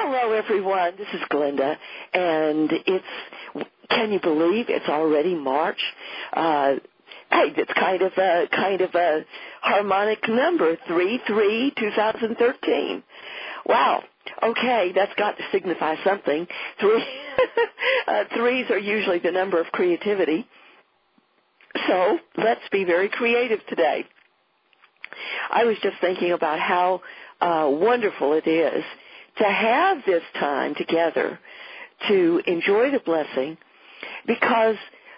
Hello, everyone. This is Glenda, and can you believe it's already March? Hey, it's kind of a harmonic number, 3/3/2013. Wow. Okay, that's got to signify something. Threes are usually the number of creativity. So let's be very creative today. I was just thinking about how wonderful it is to have this time together to enjoy the blessing, because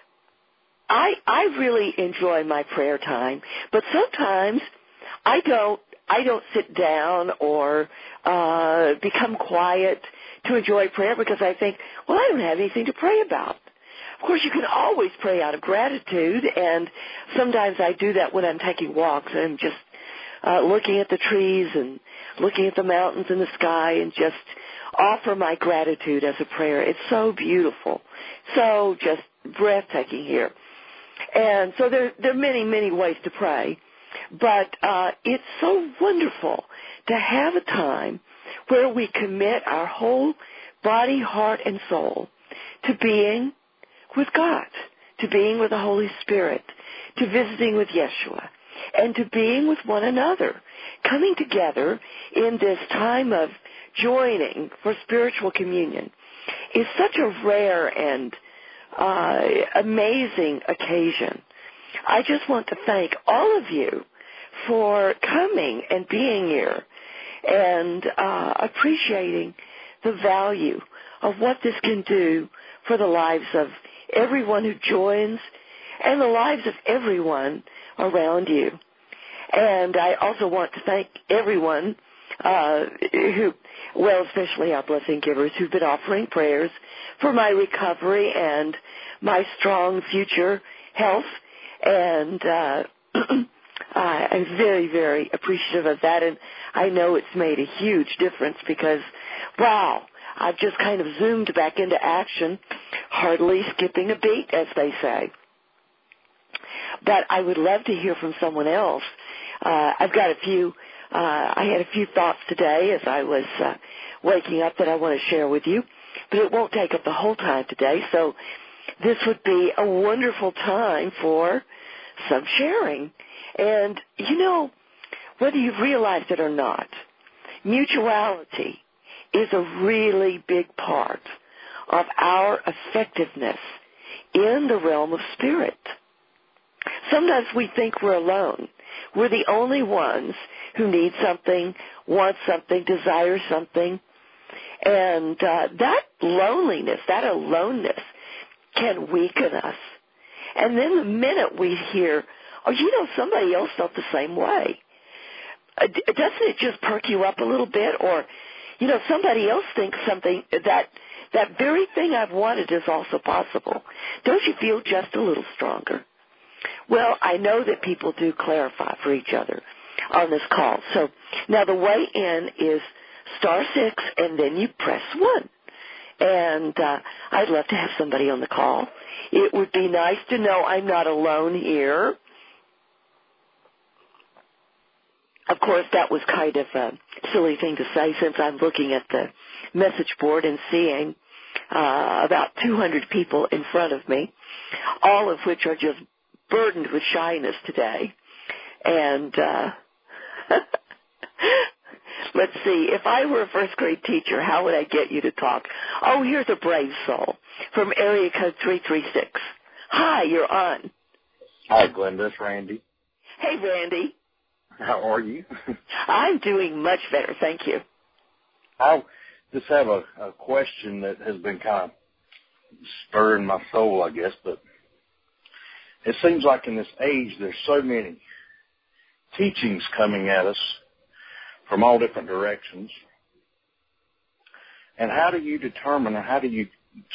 I really enjoy my prayer time, but sometimes I don't sit down or become quiet to enjoy prayer because I think, well, I don't have anything to pray about. Of course, you can always pray out of gratitude, and sometimes I do that when I'm taking walks and I'm just looking at the trees and looking at the mountains and the sky and just offer my gratitude as a prayer. It's so beautiful, so just breathtaking here. And so there are many, many ways to pray, but it's so wonderful to have a time where we commit our whole body, heart, and soul to being with God, to being with the Holy Spirit, to visiting with Yeshua, and to being with one another, coming together in this time of joining for spiritual communion is such a rare and amazing occasion. I just want to thank all of you for coming and being here and appreciating the value of what this can do for the lives of everyone who joins and the lives of everyone around you. And I also want to thank everyone especially our blessing givers who've been offering prayers for my recovery and my strong future health. And I'm very, very appreciative of that. And I know it's made a huge difference because, wow, I've just kind of zoomed back into action, hardly skipping a beat, as they say. But I would love to hear from someone else. I've got I had a few thoughts today as I was waking up that I want to share with you, but it won't take up the whole time today, so this would be a wonderful time for some sharing. And, whether you've realized it or not, mutuality is a really big part of our effectiveness in the realm of spirit. Sometimes we think we're alone. We're the only ones who need something, want something, desire something. And that loneliness, that aloneness can weaken us. And then the minute we hear, somebody else felt the same way, doesn't it just perk you up a little bit? Or, somebody else thinks something, that very thing I've wanted is also possible. Don't you feel just a little stronger? Well, I know that people do clarify for each other on this call. So now the way in is *6, and then you press 1. And I'd love to have somebody on the call. It would be nice to know I'm not alone here. Of course, that was kind of a silly thing to say since I'm looking at the message board and seeing about 200 people in front of me, all of which are just burdened with shyness today. And let's see, if I were a first grade teacher, how would I get you to talk? Oh, here's a brave soul from area code 336. Hi, you're on. Hi, Glenda. It's Randy. Hey, Randy. How are you? I'm doing much better, thank you. I just have a question that has been kind of stirring my soul, I guess, but it seems like in this age there's so many teachings coming at us from all different directions. And how do you determine, or how do you,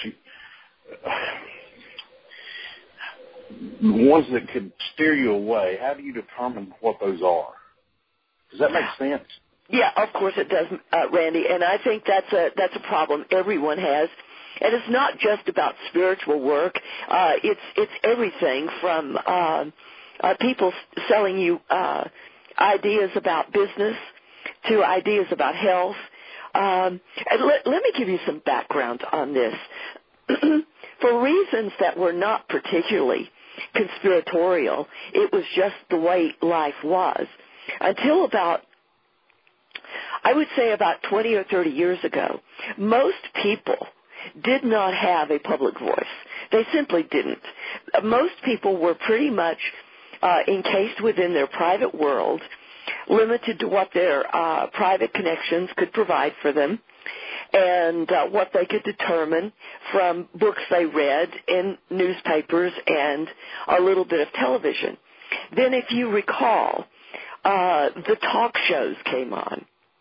ones that could steer you away, how do you determine what those are? Does that make sense? Yeah, of course it does, Randy, and I think that's a problem everyone has. And it's not just about spiritual work. It's everything from people selling you ideas about business to ideas about health And let me give you some background on this. For reasons that were not particularly conspiratorial, it was just the way life was. Until about, I would say about 20 or 30 years ago, most people did not have a public voice. They simply didn't. Most people were pretty much encased within their private world, limited to what their private connections could provide for them, and what they could determine from books they read in newspapers and a little bit of television. Then, if you recall, the talk shows came on,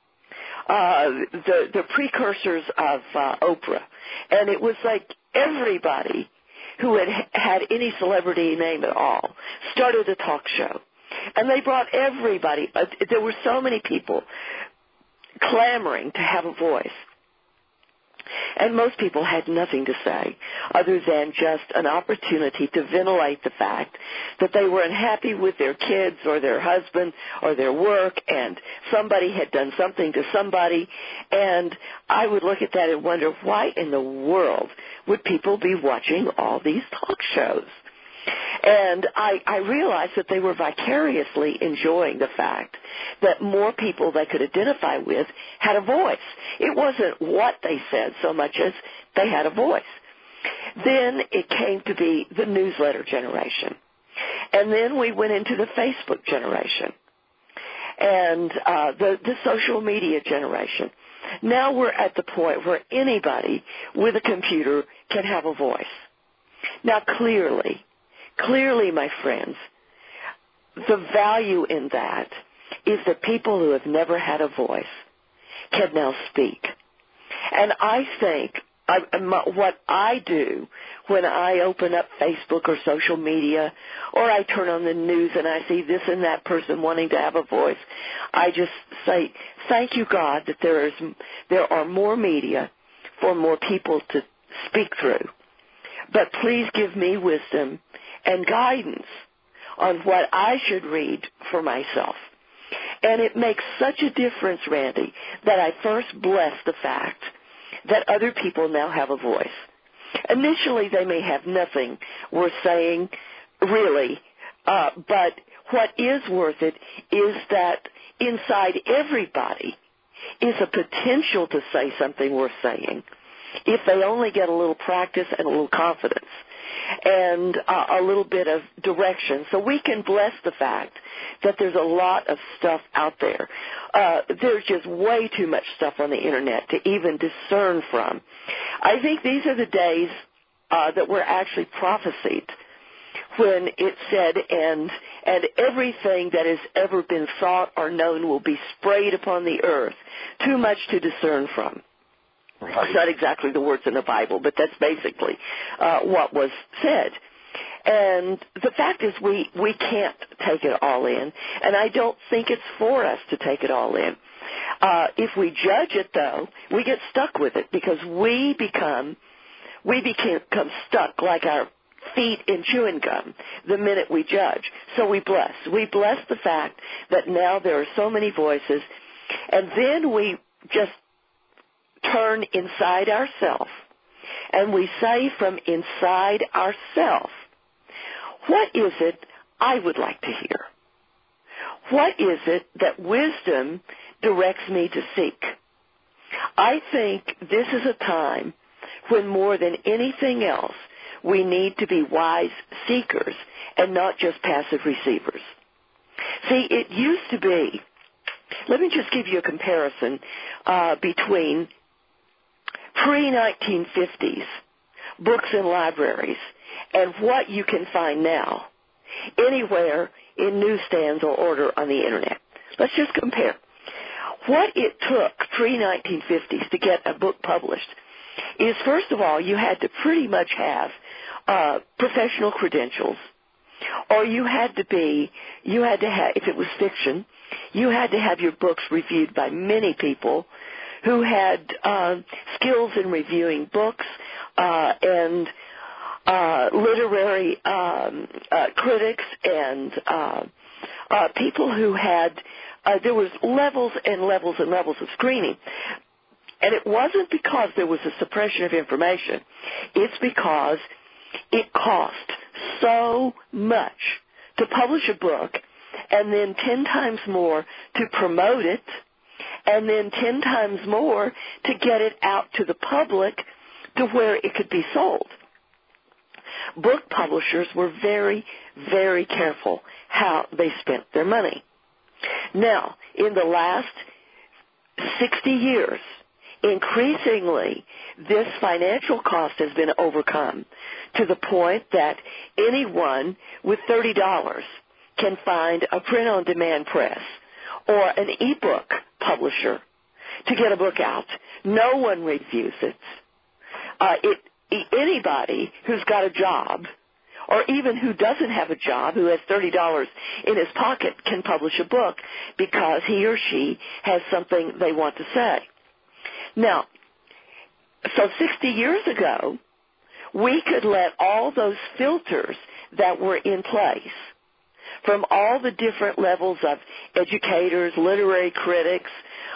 the precursors of Oprah, and it was like everybody who had any celebrity name at all started a talk show. And they brought everybody. There were so many people clamoring to have a voice. And most people had nothing to say other than just an opportunity to ventilate the fact that they were unhappy with their kids or their husband or their work, and somebody had done something to somebody. And I would look at that and wonder, why in the world would people be watching all these talk shows? And I realized that they were vicariously enjoying the fact that more people they could identify with had a voice. It wasn't what they said so much as they had a voice. Then it came to be the newsletter generation. And then we went into the Facebook generation and the social media generation. Now we're at the point where anybody with a computer can have a voice. Now Clearly, my friends, the value in that is that people who have never had a voice can now speak. And I think what I do when I open up Facebook or social media, or I turn on the news and I see this and that person wanting to have a voice, I just say, thank you, God, that there are more media for more people to speak through. But please give me wisdom and guidance on what I should read for myself. And it makes such a difference, Randy, that I first bless the fact that other people now have a voice. Initially, they may have nothing worth saying, really, but what is worth it is that inside everybody is a potential to say something worth saying if they only get a little practice and a little confidence and a little bit of direction. So we can bless the fact that there's a lot of stuff out there. There's just way too much stuff on the Internet to even discern from. I think these are the days that were actually prophesied when it said, and everything that has ever been thought or known will be sprayed upon the earth, too much to discern from. Right. It's not exactly the words in the Bible, but that's basically what was said. And the fact is we can't take it all in, and I don't think it's for us to take it all in. If we judge it, though, we get stuck with it because we become stuck like our feet in chewing gum the minute we judge. So we bless. We bless the fact that now there are so many voices, and then we just turn inside ourselves, and we say from inside ourselves, what is it I would like to hear? What is it that wisdom directs me to seek? I think this is a time when more than anything else, we need to be wise seekers and not just passive receivers. See, it used to be, let me just give you a comparison between pre-1950s books in libraries and what you can find now anywhere in newsstands or order on the Internet. Let's just compare. What it took pre-1950s to get a book published is, first of all, you had to pretty much have professional credentials, or you had to have, if it was fiction, you had to have your books reviewed by many people who had skills in reviewing books and literary critics and people who had, there was levels and levels and levels of screening. And it wasn't because there was a suppression of information. It's because it cost so much to publish a book and then 10 times more to promote it and then 10 times more to get it out to the public to where it could be sold. Book publishers were very, very careful how they spent their money. Now, in the last 60 years, increasingly, this financial cost has been overcome to the point that anyone with $30 can find a print-on-demand press or an e-book publisher to get a book out. No one reviews it. Anybody who's got a job, or even who doesn't have a job, who has $30 in his pocket, can publish a book because he or she has something they want to say. Now, so 60 years ago, we could let all those filters that were in place from all the different levels of educators, literary critics,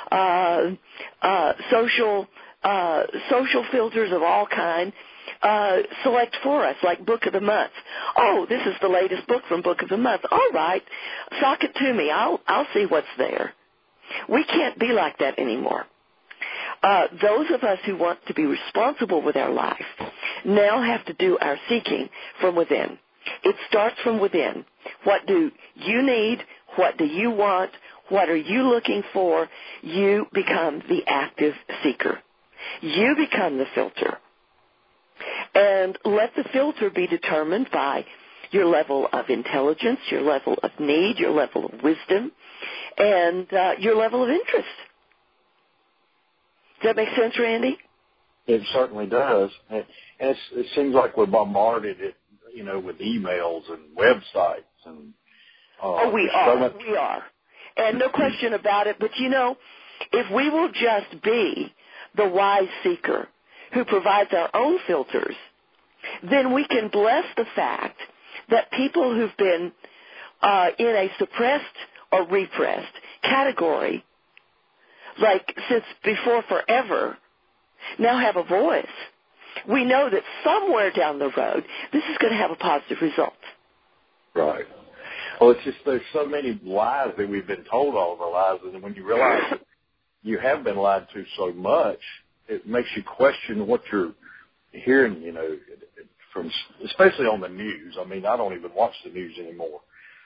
social filters of all kind, select for us, like Book of the Month. Oh, this is the latest book from Book of the Month. All right, sock it to me. I'll see what's there. We can't be like that anymore. Those of us who want to be responsible with our life now have to do our seeking from within. It starts from within. What do you need? What do you want? What are you looking for? You become the active seeker. You become the filter. And let the filter be determined by your level of intelligence, your level of need, your level of wisdom, and your level of interest. Does that make sense, Randy? It certainly does. And it seems like we're bombarded, with emails and websites. And we are. And no question about it. But, if we will just be the wise seeker who provides our own filters, then we can bless the fact that people who've been in a suppressed or repressed category, like since before forever, now have a voice. We know that somewhere down the road, this is going to have a positive result. Right. Well, it's just there's so many lies that we've been told all of our lives, and when you realize that you have been lied to so much, it makes you question what you're hearing, from, especially on the news. I mean, I don't even watch the news anymore.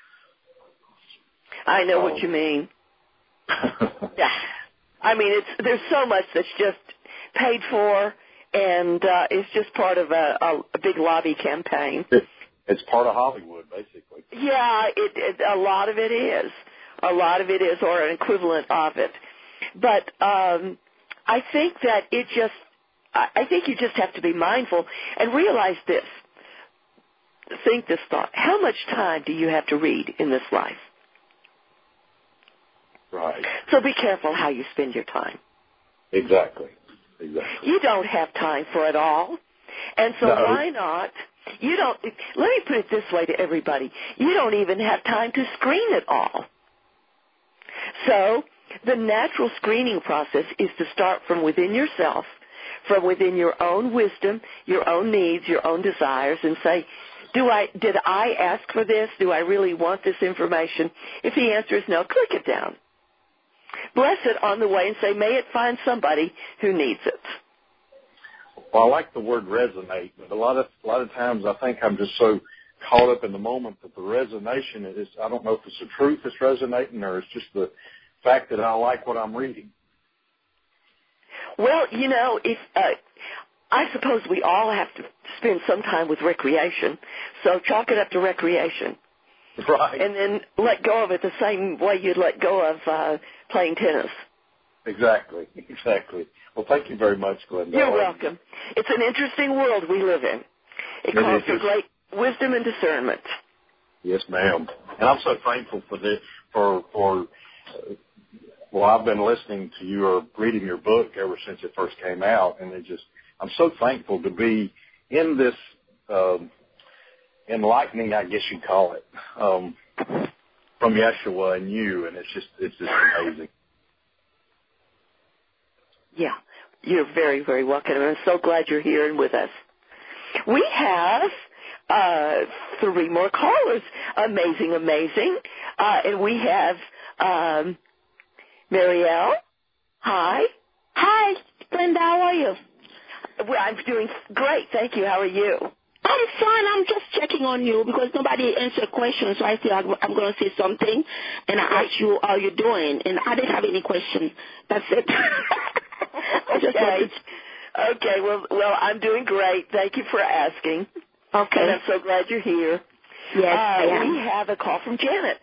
I know what you mean. Yeah. I mean, there's so much that's just paid for, and it's just part of a big lobby campaign. It's part of Hollywood, basically. Yeah, a lot of it is. A lot of it is, or an equivalent of it. But I think that I think you just have to be mindful and realize this. Think this thought. How much time do you have to read in this life? Right. So be careful how you spend your time. Exactly. You don't have time for it all. And so why not? Let me put it this way to everybody. You don't even have time to screen it all. So the natural screening process is to start from within yourself, from within your own wisdom, your own needs, your own desires, and say, did I ask for this? Do I really want this information? If the answer is no, click it down. Bless it on the way and say, may it find somebody who needs it. Well, I like the word resonate, but a lot of times I think I'm just so caught up in the moment that the resonation is, I don't know if it's the truth that's resonating or it's just the fact that I like what I'm reading. Well, if I suppose we all have to spend some time with recreation, so chalk it up to recreation. Right. And then let go of it the same way you'd let go of playing tennis. Exactly. Well, thank you very much, Glenda. You're welcome. It's an interesting world we live in. It calls for great wisdom and discernment. Yes, ma'am. And I'm so thankful for this. Well, I've been listening to you or reading your book ever since it first came out, and I'm so thankful to be in this enlightening, I guess you'd call it, from Yeshua and you, and it's just amazing. Yeah. You're very, very welcome. I'm so glad you're here and with us. We have 3 more callers. Amazing. And we have Marielle. Hi. Hi, Glenda. How are you? Well, I'm doing great. Thank you. How are you? I'm fine. I'm just checking on you because nobody answered questions, so I said I'm going to say something, and I asked you how you're doing, and I didn't have any questions. That's it. Okay. Well, I'm doing great. Thank you for asking. Okay. And I'm so glad you're here. Yes, I am. We have a call from Janet.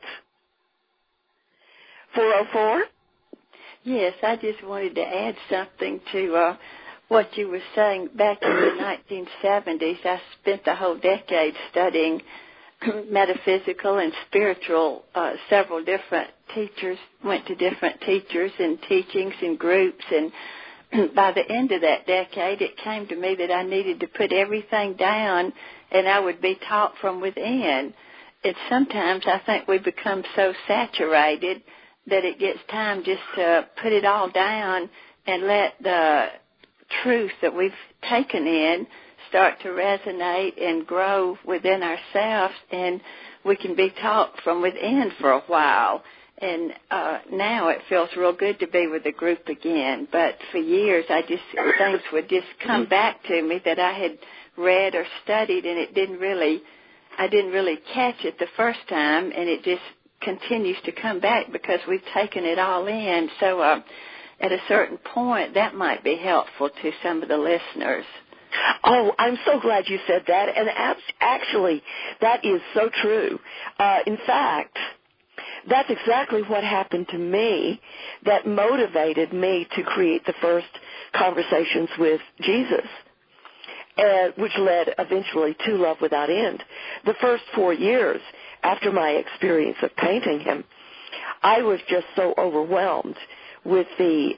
404? Yes, I just wanted to add something to what you were saying. Back in the 1970s, I spent the whole decade studying metaphysical and spiritual. Several different teachers, went to different teachers and teachings and groups, and by the end of that decade, it came to me that I needed to put everything down and I would be taught from within. And sometimes I think we become so saturated that it gets time just to put it all down and let the truth that we've taken in start to resonate and grow within ourselves, and we can be taught from within for a while. And now it feels real good to be with the group again. But for years, things would just come back to me that I had read or studied, and I didn't really catch it the first time, and it just continues to come back because we've taken it all in. So at a certain point, that might be helpful to some of the listeners. Oh, I'm so glad you said that. And actually, that is so true. In fact, that's exactly what happened to me that motivated me to create the first Conversations with Jesus, which led eventually to Love Without End. The first 4 years after my experience of painting him, I was just so overwhelmed with the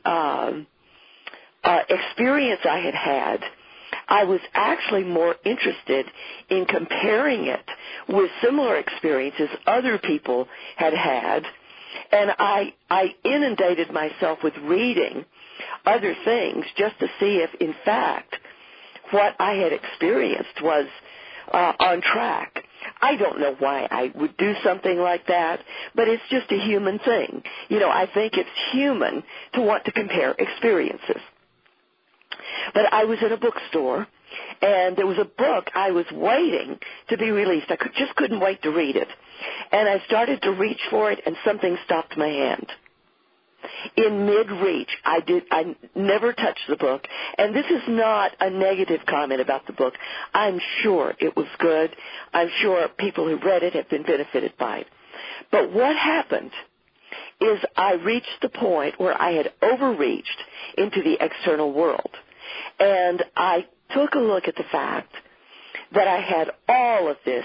experience I had had. I was actually more interested in comparing it with similar experiences other people had had, and I inundated myself with reading other things just to see if, in fact, what I had experienced was on track. I don't know why I would do something like that, but it's just a human thing. I think it's human to want to compare experiences. But I was in a bookstore, and there was a book I was waiting to be released. I just couldn't wait to read it. And I started to reach for it, and something stopped my hand. In mid-reach, I never touched the book. And this is not a negative comment about the book. I'm sure it was good. I'm sure people who read it have been benefited by it. But what happened is I reached the point where I had overreached into the external world. And I took a look at the fact that I had all of this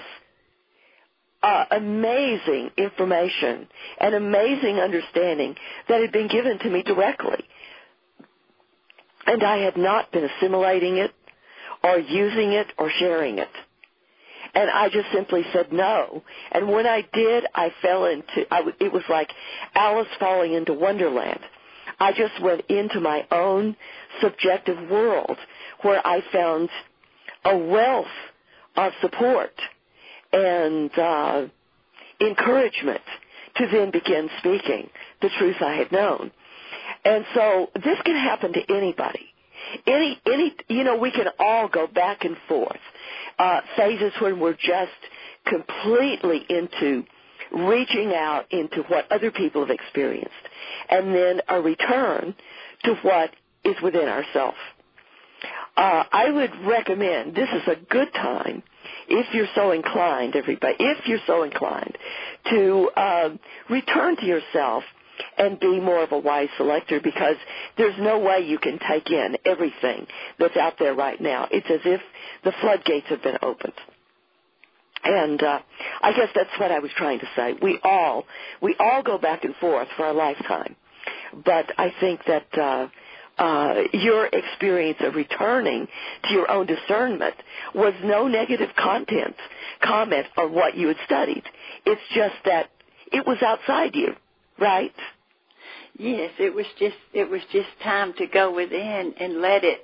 amazing information and amazing understanding that had been given to me directly. And I had not been assimilating it or using it or sharing it. And I just simply said no. And when I did, I fell into, it was like Alice falling into Wonderland. I just went into my own subjective world where I found a wealth of support and encouragement to then begin speaking the truth I had known. And so this can happen to anybody. We can all go back and forth. Phases when we're just completely into reaching out into what other people have experienced, and then a return to what is within ourselves. I would recommend, this is a good time, if you're so inclined, everybody, if you're so inclined, to return to yourself and be more of a wise selector, because there's no way you can take in everything that's out there right now. It's as if the floodgates have been opened. And I guess that's what I was trying to say. We all go back and forth for a lifetime. But I think that your experience of returning to your own discernment was no negative comment on what you had studied. It's just that it was outside you, right? Yes, it was just time to go within and let it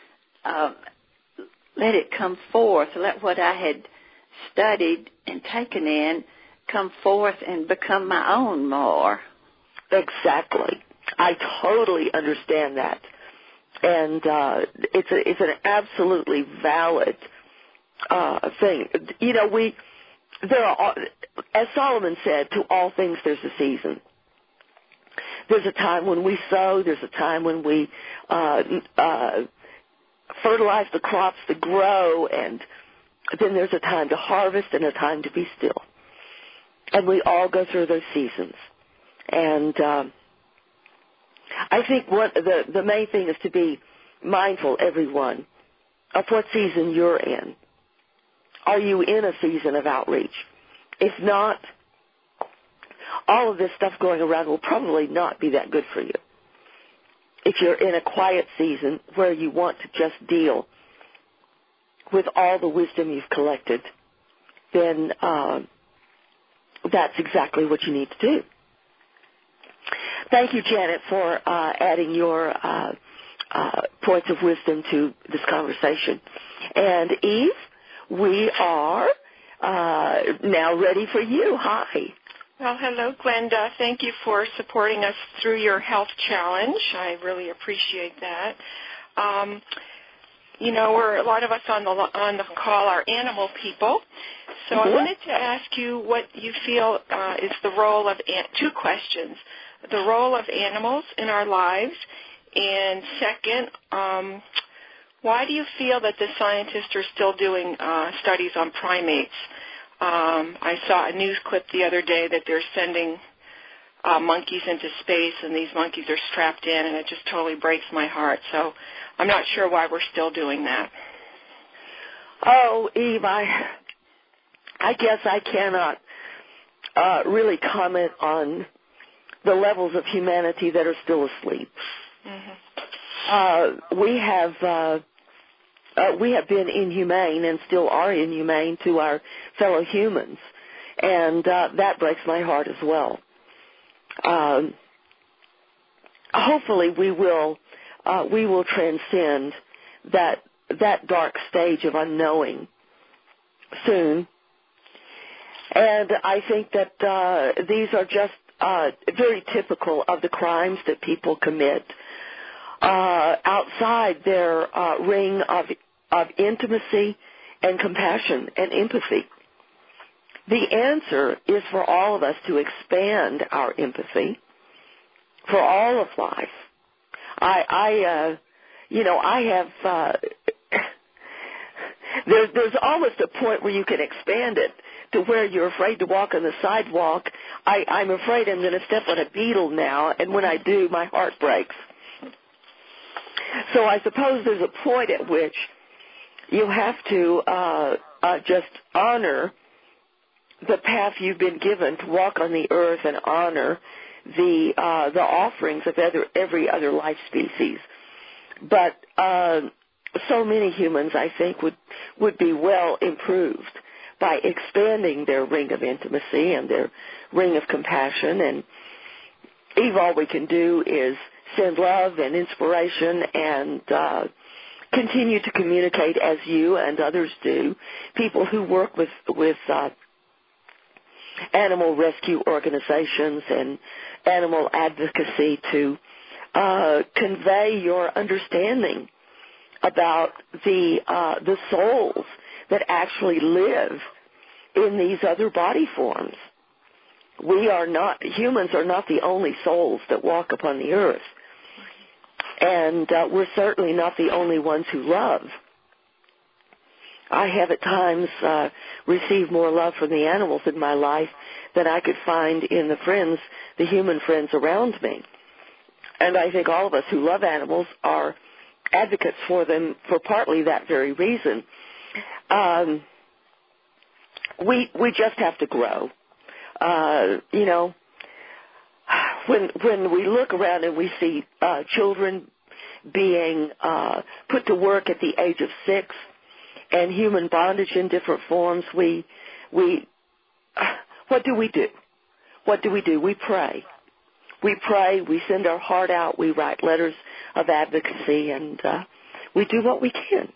come forth. Let what I had studied and taken in come forth and become my own more. Exactly. I totally understand that. And it's an absolutely valid thing. You know, there are, as Solomon said, to all things there's a season. There's a time when we sow. There's a time when we fertilize the crops to grow, and then there's a time to harvest and a time to be still. And we all go through those seasons. And I think the main thing is to be mindful, everyone, of what season you're in. Are you in a season of outreach? If not, all of this stuff going around will probably not be that good for you. If you're in a quiet season where you want to just deal with all the wisdom you've collected, then that's exactly what you need to do. Thank you, Janet, for adding your points of wisdom to this conversation. And Eve, we are now ready for you. Hi. Well, hello, Glenda. Thank you for supporting us through your health challenge. I really appreciate that. You know, a lot of us on the call are animal people. So I wanted to ask you what you feel is the role of two questions. The role of animals in our lives, and second, why do you feel that the scientists are still doing studies on primates? I saw a news clip the other day that they're sending monkeys into space, and these monkeys are strapped in, and it just totally breaks my heart. So I'm not sure why we're still doing that. Oh, Eve, I guess I cannot really comment on the levels of humanity that are still asleep. Mm-hmm. We have been inhumane and still are inhumane to our fellow humans, and that breaks my heart as well. Hopefully, we will transcend that dark stage of unknowing soon. And I think that these are just very typical of the crimes that people commit outside their ring of intimacy and compassion and empathy. The answer is for all of us to expand our empathy for all of life. I have there's almost a point where you can expand it to where you're afraid to walk on the sidewalk. I'm afraid I'm going to step on a beetle now, and when I do, my heart breaks. So I suppose there's a point at which you have to just honor the path you've been given to walk on the earth and honor the offerings of every other life species. But so many humans, I think, would be well improved by expanding their ring of intimacy and their ring of compassion. And Eve, all we can do is send love and inspiration and continue to communicate as you and others do, people who work with animal rescue organizations and animal advocacy to convey your understanding about the souls that actually live in these other body forms. Humans are not the only souls that walk upon the earth. And we're certainly not the only ones who love. I have at times received more love from the animals in my life than I could find in the human friends around me. And I think all of us who love animals are advocates for them for partly that very reason. We just have to grow. When we look around and we see children being put to work at the age of 6 and human bondage in different forms, what do we do? What do? We pray. we pray, we send our heart out, we write letters of advocacy, and we do what we can.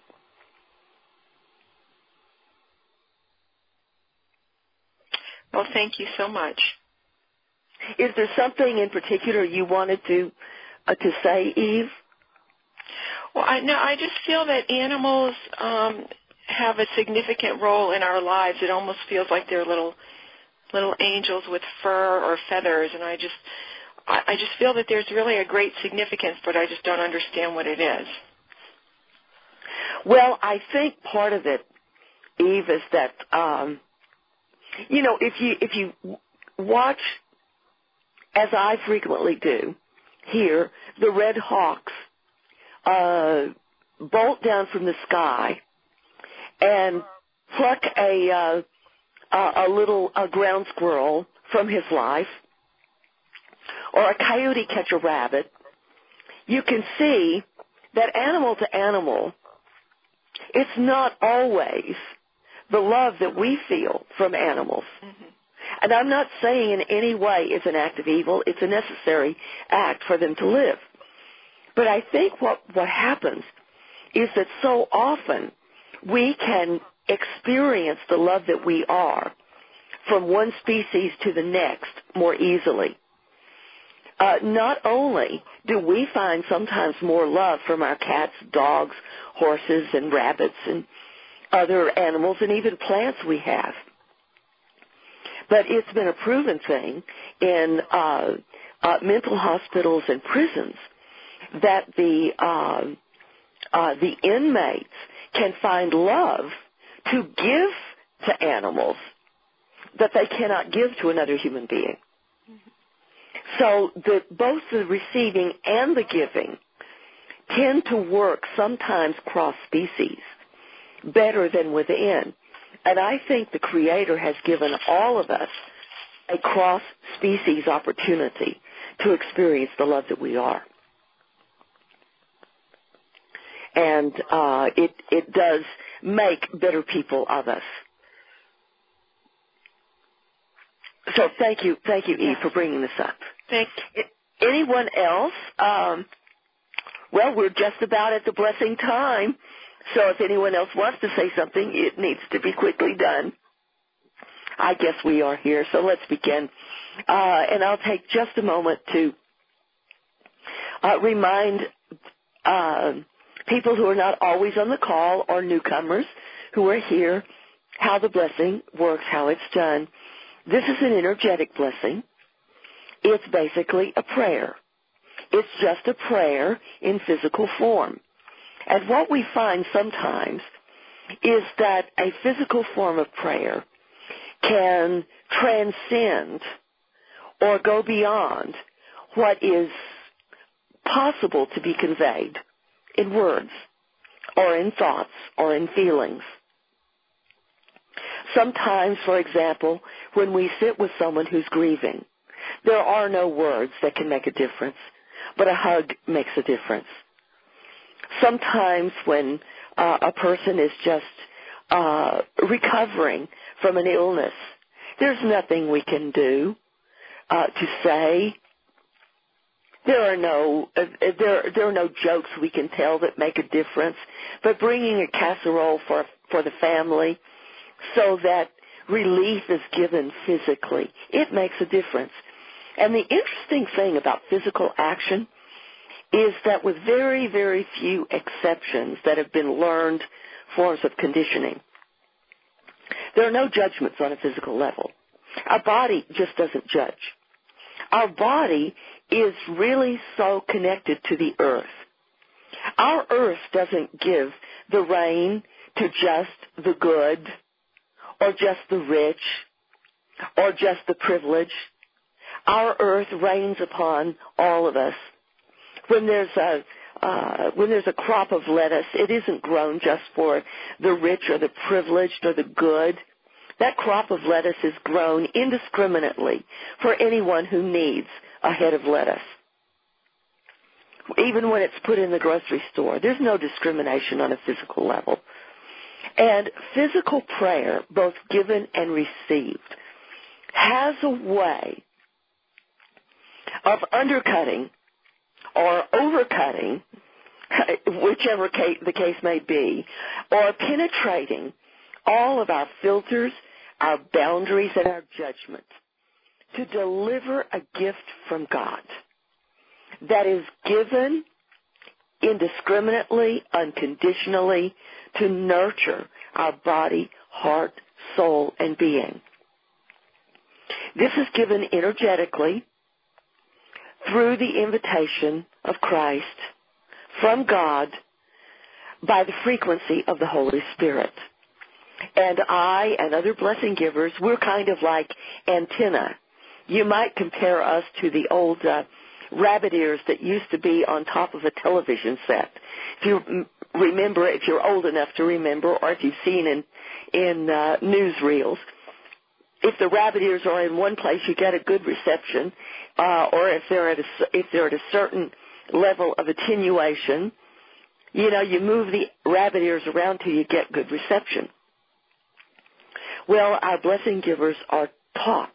Well, thank you so much. Is there something in particular you wanted to say, Eve? Well, I just feel that animals have a significant role in our lives. It almost feels like they're little angels with fur or feathers, and I just feel that there's really a great significance, but I just don't understand what it is. Well, I think part of it, Eve, is that if you watch, as I frequently do here, the red hawks bolt down from the sky and pluck a ground squirrel from his life, or a coyote catch a rabbit, you can see that animal to animal, it's not always the love that we feel from animals. Mm-hmm. And I'm not saying in any way it's an act of evil. It's a necessary act for them to live. But I think what happens is that so often we can experience the love that we are from one species to the next more easily. Not only do we find sometimes more love from our cats, dogs, horses, and rabbits, and other animals, and even plants we have, but it's been a proven thing in mental hospitals and prisons that the inmates can find love to give to animals that they cannot give to another human being. So both the receiving and the giving tend to work sometimes cross-species better than within. And I think the Creator has given all of us a cross-species opportunity to experience the love that we are. And it does make better people of us. So thank you, Eve, for bringing this up. Thank you. Anyone else? Well, we're just about at the blessing time, so if anyone else wants to say something, it needs to be quickly done. I guess we are here, so let's begin. And I'll take just a moment to remind people who are not always on the call or newcomers who are here how the blessing works, how it's done. This is an energetic blessing. It's basically a prayer. It's just a prayer in physical form. And what we find sometimes is that a physical form of prayer can transcend or go beyond what is possible to be conveyed in words or in thoughts or in feelings. Sometimes, for example, when we sit with someone who's grieving, there are no words that can make a difference, but a hug makes a difference. Sometimes when a person is just recovering from an illness, there's nothing we can do to say. There are no jokes we can tell that make a difference, but bringing a casserole for the family so that relief is given physically, it makes a difference. And the interesting thing about physical action is that with very, very few exceptions that have been learned forms of conditioning, there are no judgments on a physical level. Our body just doesn't judge. Our body is really so connected to the earth. Our earth doesn't give the rain to just the good or just the rich or just the privileged. Our earth rains upon all of us. When there's a crop of lettuce, it isn't grown just for the rich or the privileged or the good. That crop of lettuce is grown indiscriminately for anyone who needs a head of lettuce. Even when it's put in the grocery store, there's no discrimination on a physical level. And physical prayer, both given and received, has a way of undercutting or overcutting, whichever the case may be, or penetrating all of our filters, our boundaries, and our judgment to deliver a gift from God that is given indiscriminately, unconditionally, to nurture our body, heart, soul, and being. This is given energetically through the invitation of Christ from God by the frequency of the Holy Spirit. And I and other blessing givers, we're kind of like antenna. You might compare us to the old rabbit ears that used to be on top of a television set. If you remember, if you're old enough to remember, or if you've seen in newsreels, if the rabbit ears are in one place, you get a good reception, or if they're at a certain level of attenuation, you move the rabbit ears around till you get good reception. Well, our blessing givers are taught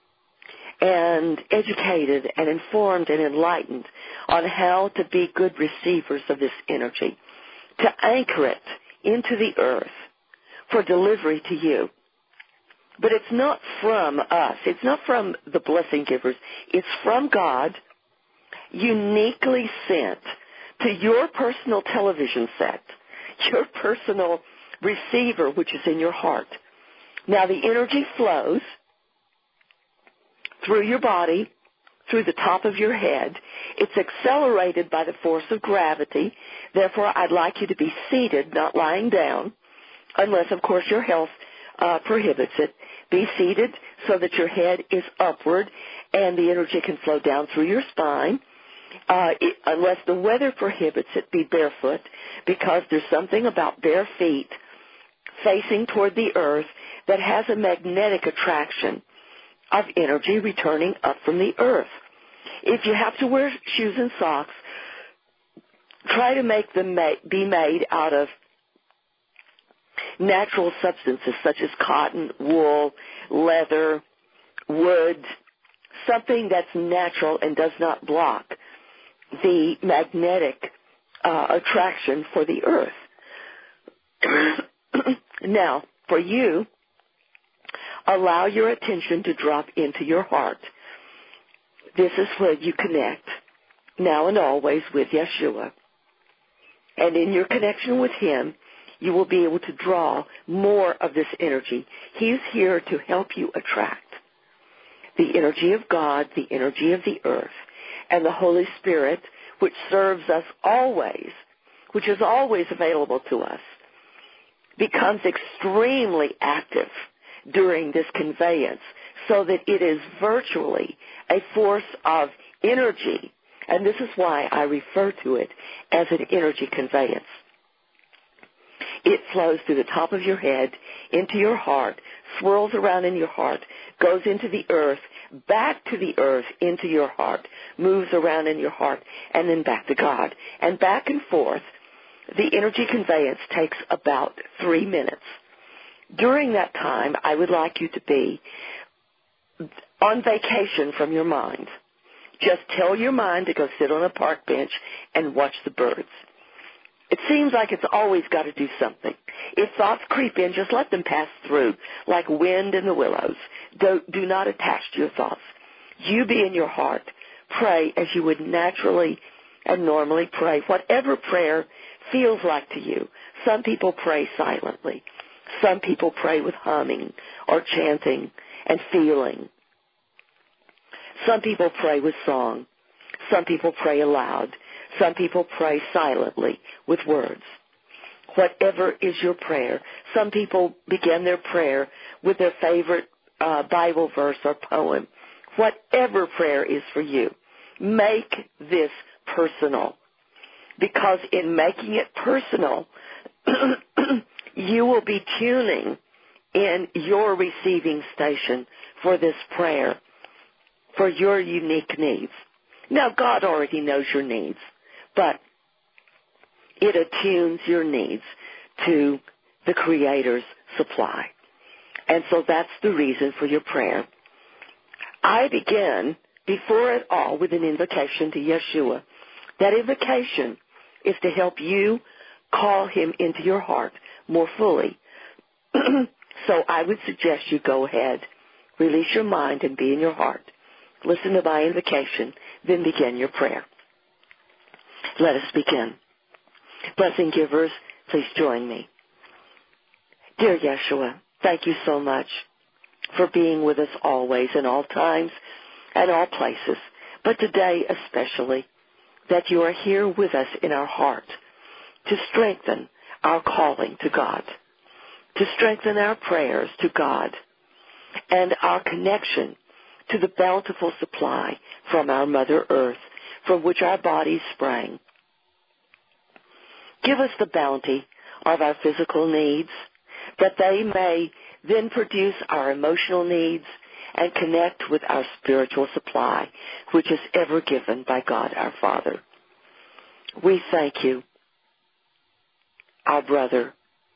and educated and informed and enlightened on how to be good receivers of this energy, to anchor it into the earth for delivery to you. But it's not from us. It's not from the blessing givers. It's from God, uniquely sent to your personal television set, your personal receiver, which is in your heart. Now, the energy flows through your body, through the top of your head. It's accelerated by the force of gravity. Therefore, I'd like you to be seated, not lying down, unless, of course, your health prohibits it. Be seated so that your head is upward and the energy can flow down through your spine. Unless the weather prohibits it, be barefoot, because there's something about bare feet facing toward the earth that has a magnetic attraction of energy returning up from the earth. If you have to wear shoes and socks, try to make them be made out of natural substances such as cotton, wool, leather, wood, something that's natural and does not block the magnetic attraction for the earth. Now, for you, allow your attention to drop into your heart. This is where you connect, now and always, with Yeshua. And in your connection with Him, you will be able to draw more of this energy. He's here to help you attract the energy of God, the energy of the earth, and the Holy Spirit, which serves us always, which is always available to us, becomes extremely active during this conveyance, so that it is virtually a force of energy. And this is why I refer to it as an energy conveyance. It flows through the top of your head, into your heart, swirls around in your heart, goes into the earth, back to the earth, into your heart, moves around in your heart, and then back to God. And back and forth, the energy conveyance takes about 3 minutes. During that time, I would like you to be on vacation from your mind. Just tell your mind to go sit on a park bench and watch the birds. It seems like it's always got to do something. If thoughts creep in, just let them pass through, like wind in the willows. Do not attach to your thoughts. You be in your heart. Pray as you would naturally and normally pray, whatever prayer feels like to you. Some people pray silently. Some people pray with humming or chanting and feeling. Some people pray with song. Some people pray aloud. Some people pray silently with words. Whatever is your prayer. Some people begin their prayer with their favorite Bible verse or poem. Whatever prayer is for you, make this personal. Because in making it personal, you will be tuning in your receiving station for this prayer, for your unique needs. Now, God already knows your needs, but it attunes your needs to the Creator's supply. And so that's the reason for your prayer. I begin before it all with an invocation to Yeshua. That invocation is to help you call him into your heart more fully. So I would suggest you go ahead, release your mind and be in your heart. Listen to my invocation, then begin your prayer. Let us begin. Blessing givers, please join me. Dear Yeshua, thank you so much for being with us always in all times and all places, but today especially, that you are here with us in our heart to strengthen our calling to God, to strengthen our prayers to God, and our connection to the bountiful supply from our Mother Earth, from which our bodies sprang. Give us the bounty of our physical needs, that they may then produce our emotional needs and connect with our spiritual supply, which is ever given by God our Father. We thank you, our brother,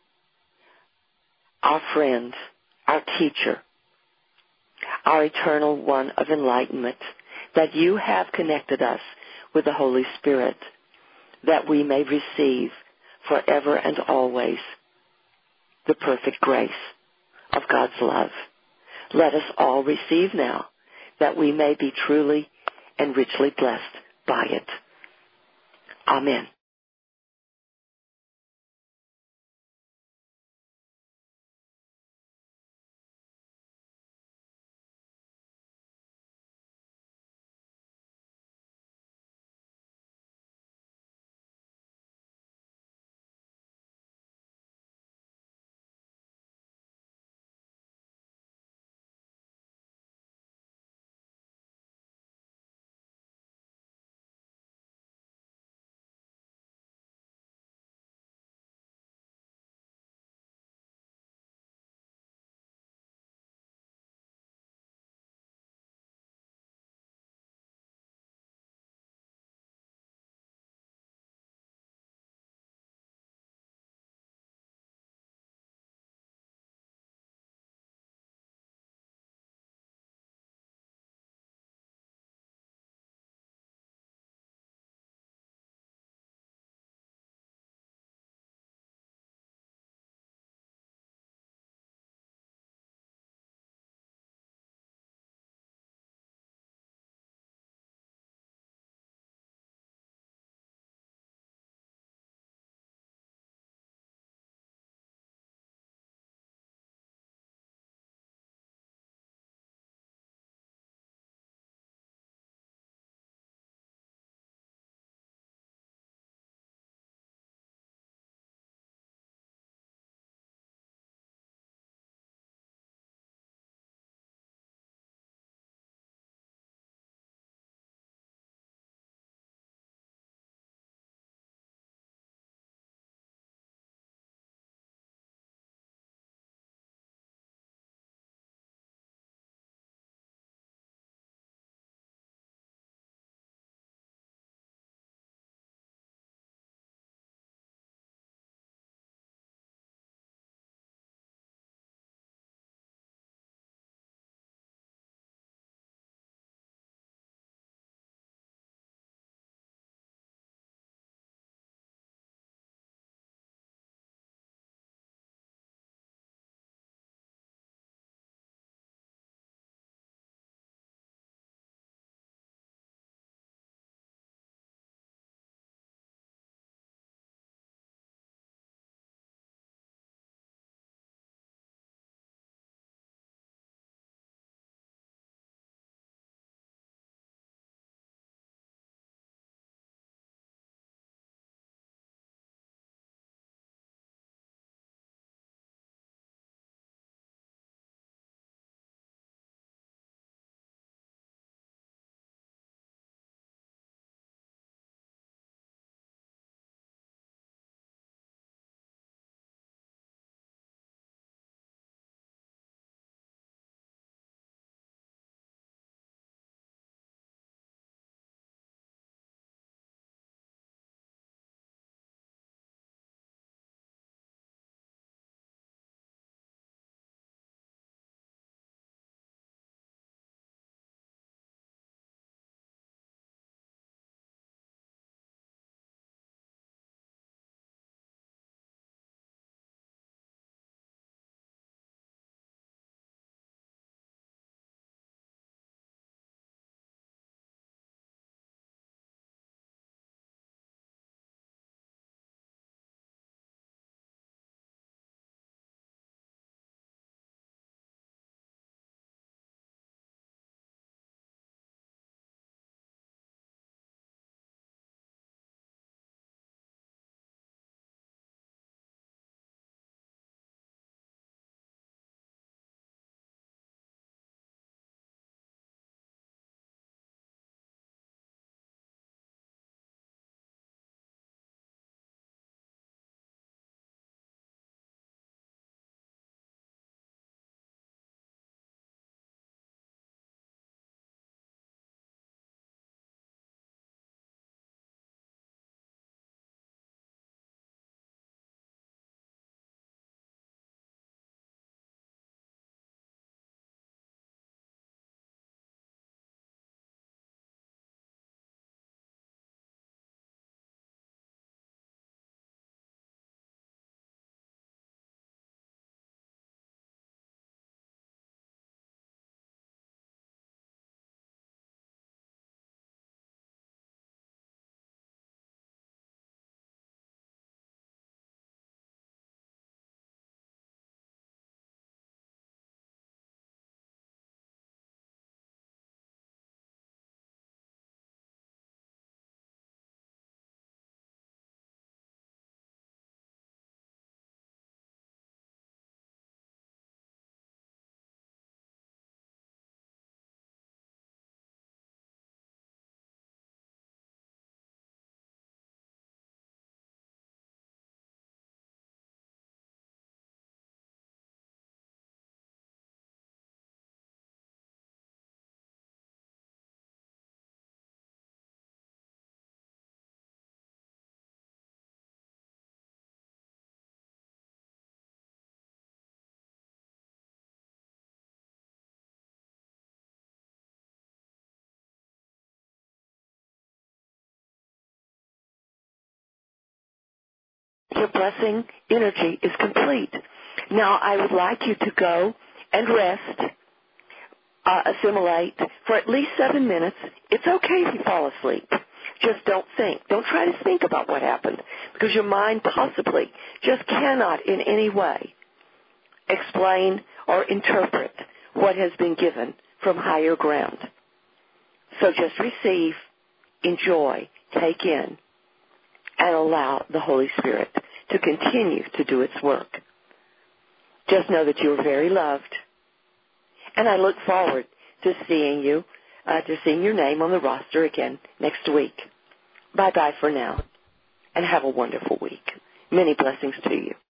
our friend, our teacher, our eternal one of enlightenment, that you have connected us with the Holy Spirit, that we may receive forever and always the perfect grace of God's love. Let us all receive now, that we may be truly and richly blessed by it. Amen. your blessing energy is complete. Now, I would like you to go and rest, assimilate for at least 7 minutes. It's okay if you fall asleep. Just don't think. Don't try to think about what happened, because your mind possibly just cannot in any way explain or interpret what has been given from higher ground. So just receive, enjoy, take in, and allow the Holy Spirit to continue to do its work. Just know that you are very loved, and I look forward to seeing you, to seeing your name on the roster again next week. Bye-bye for now, and have a wonderful week. Many blessings to you.